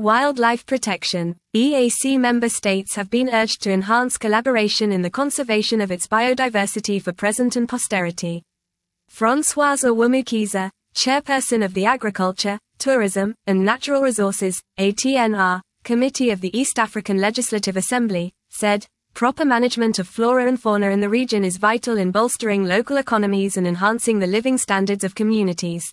Wildlife protection. EAC member states have been urged to enhance collaboration in the conservation of its biodiversity for present and posterity. Françoise Owumukiza, chairperson of the Agriculture, Tourism, and Natural Resources, ATNR, Committee of the East African Legislative Assembly, said, "Proper management of flora and fauna in the region is vital in bolstering local economies and enhancing the living standards of communities."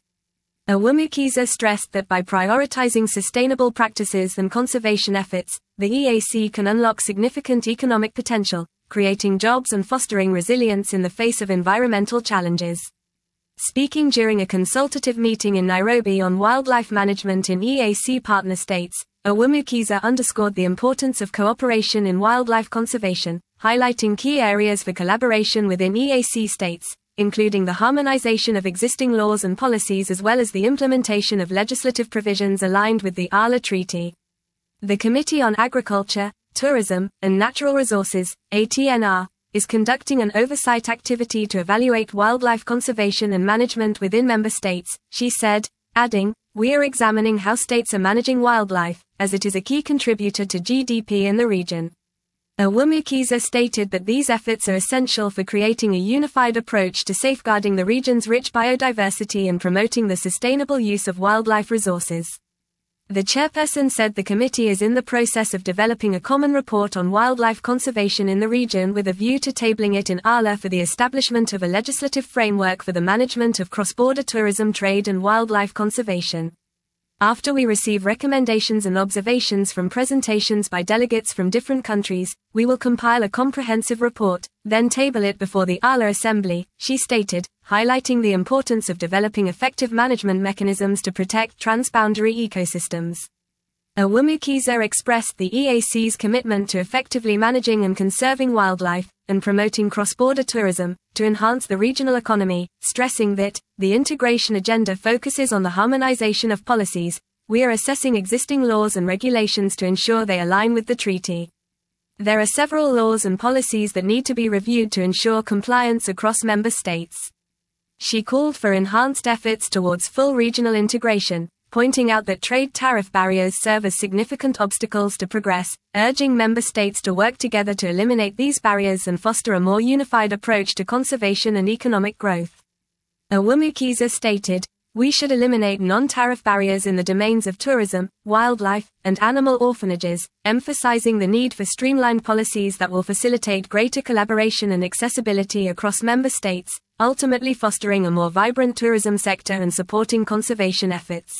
Owumukiza stressed that by prioritizing sustainable practices and conservation efforts, the EAC can unlock significant economic potential, creating jobs and fostering resilience in the face of environmental challenges. Speaking during a consultative meeting in Nairobi on wildlife management in EAC partner states, Owumukiza underscored the importance of cooperation in wildlife conservation, highlighting key areas for collaboration within EAC states, including the harmonization of existing laws and policies as well as the implementation of legislative provisions aligned with the Arla Treaty. The Committee on Agriculture, Tourism, and Natural Resources, ATNR, is conducting an oversight activity to evaluate wildlife conservation and management within member states, she said, adding, "We are examining how states are managing wildlife, as it is a key contributor to GDP in the region." Owumukiza stated that these efforts are essential for creating a unified approach to safeguarding the region's rich biodiversity and promoting the sustainable use of wildlife resources. The chairperson said the committee is in the process of developing a common report on wildlife conservation in the region with a view to tabling it in Arla for the establishment of a legislative framework for the management of cross-border tourism trade and wildlife conservation. After we receive recommendations and observations from presentations by delegates from different countries, we will compile a comprehensive report, then table it before the Arla Assembly, she stated, highlighting the importance of developing effective management mechanisms to protect transboundary ecosystems. Owumukiza expressed the EAC's commitment to effectively managing and conserving wildlife, and promoting cross-border tourism, to enhance the regional economy, stressing that, the integration agenda focuses on the harmonization of policies. We are assessing existing laws and regulations to ensure they align with the treaty. There are several laws and policies that need to be reviewed to ensure compliance across member states. She called for enhanced efforts towards full regional integration, pointing out that trade tariff barriers serve as significant obstacles to progress, urging member states to work together to eliminate these barriers and foster a more unified approach to conservation and economic growth. Owumukiza stated, "We should eliminate non-tariff barriers in the domains of tourism, wildlife, and animal orphanages, emphasizing the need for streamlined policies that will facilitate greater collaboration and accessibility across member states, ultimately fostering a more vibrant tourism sector and supporting conservation efforts."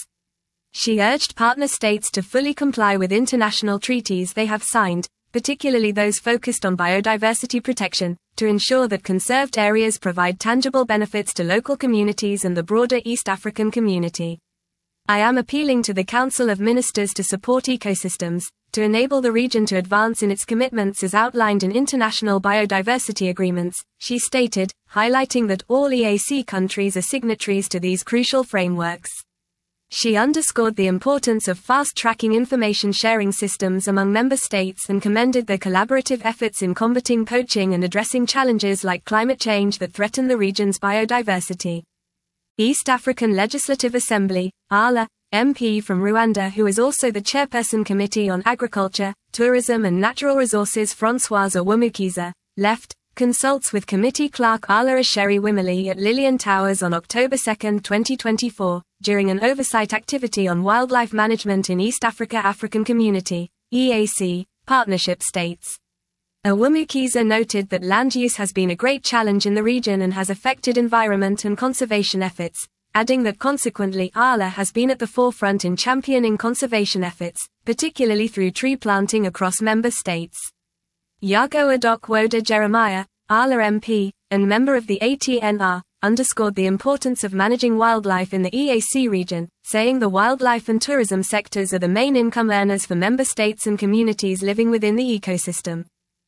She urged partner states to fully comply with international treaties they have signed, particularly those focused on biodiversity protection, to ensure that conserved areas provide tangible benefits to local communities and the broader East African community. "I am appealing to the Council of Ministers to support ecosystems, to enable the region to advance in its commitments as outlined in international biodiversity agreements," she stated, highlighting that all EAC countries are signatories to these crucial frameworks. She underscored the importance of fast-tracking information sharing systems among member states and commended their collaborative efforts in combating poaching and addressing challenges like climate change that threaten the region's biodiversity. East African Legislative Assembly, Arla, MP from Rwanda who is also the chairperson Committee on Agriculture, Tourism and Natural Resources Françoise Owumukiza, left, consults with Committee Clerk Arla Asheri Wimali at Lillian Towers on October 2, 2024, during an oversight activity on wildlife management in East African Community, EAC, partnership states. Owumukiza noted that land use has been a great challenge in the region and has affected environment and conservation efforts, adding that consequently Arla has been at the forefront in championing conservation efforts, particularly through tree planting across member states. Yago Adok-Woda Jeremiah, Arla MP, and member of the ATNR, underscored the importance of managing wildlife in the EAC region, saying the wildlife and tourism sectors are the main income earners for member states and communities living within the ecosystem.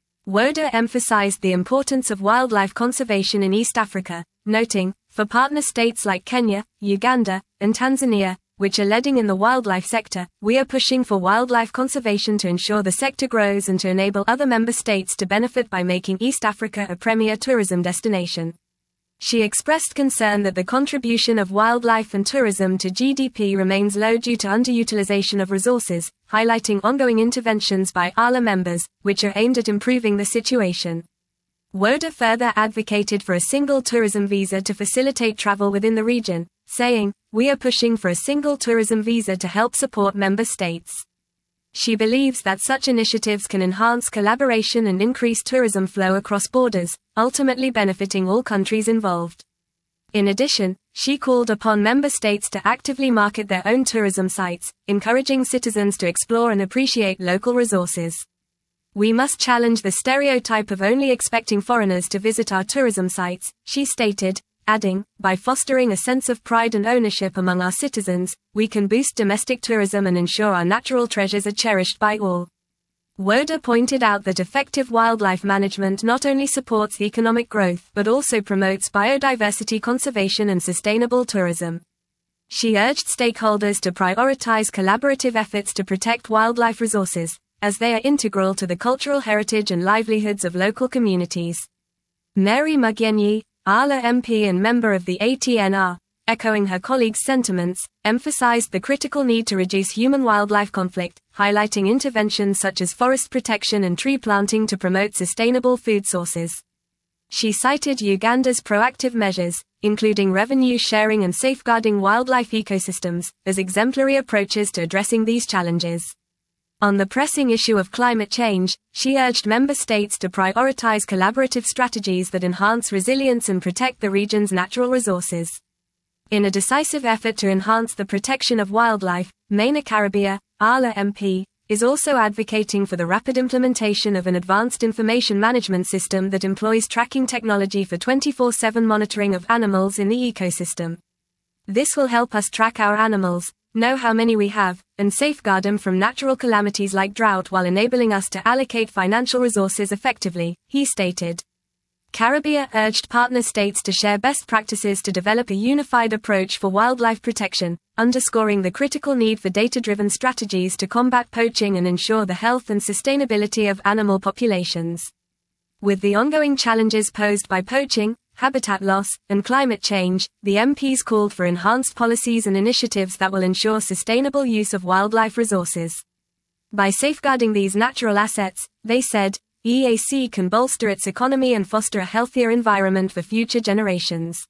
Woda emphasized the importance of wildlife conservation in East Africa, noting, for partner states like Kenya, Uganda, and Tanzania, which are leading in the wildlife sector, we are pushing for wildlife conservation to ensure the sector grows and to enable other member states to benefit by making East Africa a premier tourism destination. She expressed concern that the contribution of wildlife and tourism to GDP remains low due to underutilization of resources, highlighting ongoing interventions by ALA members, which are aimed at improving the situation. Woda further advocated for a single tourism visa to facilitate travel within the region, saying, "We are pushing for a single tourism visa to help support member states." She believes that such initiatives can enhance collaboration and increase tourism flow across borders, ultimately benefiting all countries involved. In addition, she called upon member states to actively market their own tourism sites, encouraging citizens to explore and appreciate local resources. "We must challenge the stereotype of only expecting foreigners to visit our tourism sites," she stated, adding, "By fostering a sense of pride and ownership among our citizens, we can boost domestic tourism and ensure our natural treasures are cherished by all." Woda pointed out that effective wildlife management not only supports economic growth but also promotes biodiversity conservation and sustainable tourism. She urged stakeholders to prioritize collaborative efforts to protect wildlife resources, as they are integral to the cultural heritage and livelihoods of local communities. Mary Mugenyi, ALA MP and member of the ATNR, echoing her colleagues' sentiments, emphasized the critical need to reduce human-wildlife conflict, highlighting interventions such as forest protection and tree planting to promote sustainable food sources. She cited Uganda's proactive measures, including revenue sharing and safeguarding wildlife ecosystems, as exemplary approaches to addressing these challenges. On the pressing issue of climate change, she urged member states to prioritize collaborative strategies that enhance resilience and protect the region's natural resources. In a decisive effort to enhance the protection of wildlife, Maina Karabia, ALA MP, is also advocating for the rapid implementation of an advanced information management system that employs tracking technology for 24/7 monitoring of animals in the ecosystem. "This will help us track our animals, know how many we have, and safeguard them from natural calamities like drought while enabling us to allocate financial resources effectively," he stated. Karabia urged partner states to share best practices to develop a unified approach for wildlife protection, underscoring the critical need for data-driven strategies to combat poaching and ensure the health and sustainability of animal populations. With the ongoing challenges posed by poaching, habitat loss, and climate change, the MPs called for enhanced policies and initiatives that will ensure sustainable use of wildlife resources. By safeguarding these natural assets, they said, EAC can bolster its economy and foster a healthier environment for future generations.